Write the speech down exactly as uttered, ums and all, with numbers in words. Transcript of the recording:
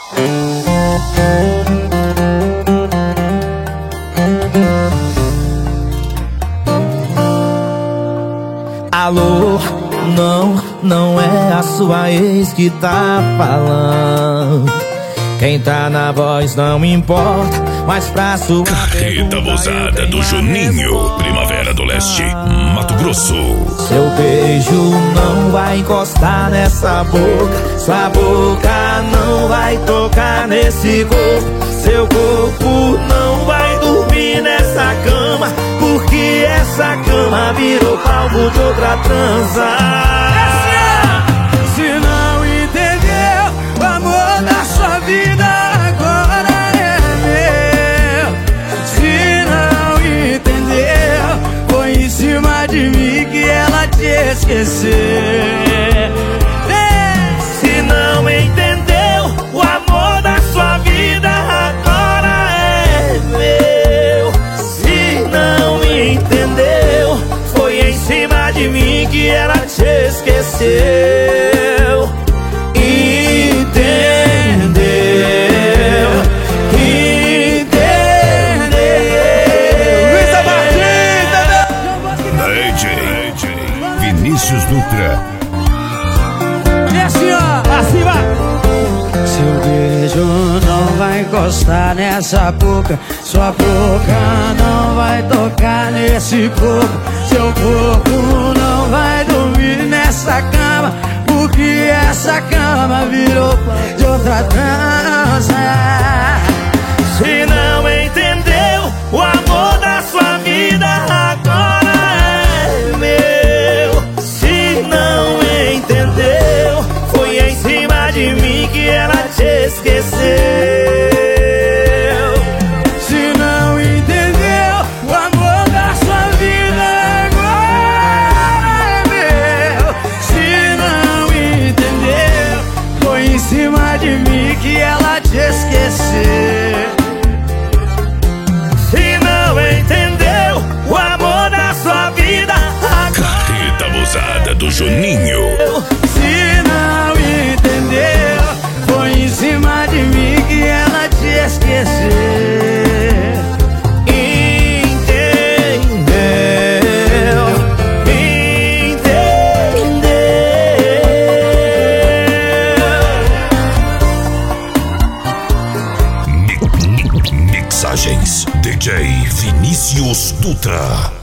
Alô, não, não é a sua ex que tá falando. Quem tá na voz não importa, mas pra sua Carreta Bozada do Juninho, Primavera do Leste, Mato Grosso. Seu beijo não vai encostar nessa boca, sua boca não vai tocar nesse corpo, seu corpo não vai dormir nessa cama, porque essa cama virou palco de outra transa. Se não entendeu, o amor da sua vida agora é meu. Se não entendeu, foi em cima de mim que ela te esqueceu. Se não entendeu, o amor da sua vida agora é meu. Se não entendeu, foi em cima de mim que ela te esqueceu. Vinícius Dutra. E assim, ó, assim vai. Seu beijo não vai encostar nessa boca, sua boca não vai tocar nesse corpo, seu corpo não vai dormir nessa cama, porque essa cama virou de outra trança. Se não entendeu, o amor da sua vida agora é meu. Se não entendeu, foi em cima de mim que ela te esqueceu. Se não entendeu, o amor da sua vida agora é meu. Se não entendeu, foi em cima de mim que ela te esqueceu. Se não entendeu, o amor da sua vida agora Carreta Bozada do Juninho. Se não entendeu, foi em cima de mim que ela te esqueceu. Entendeu, entendeu. Mixagens D J Vinícius Dutra.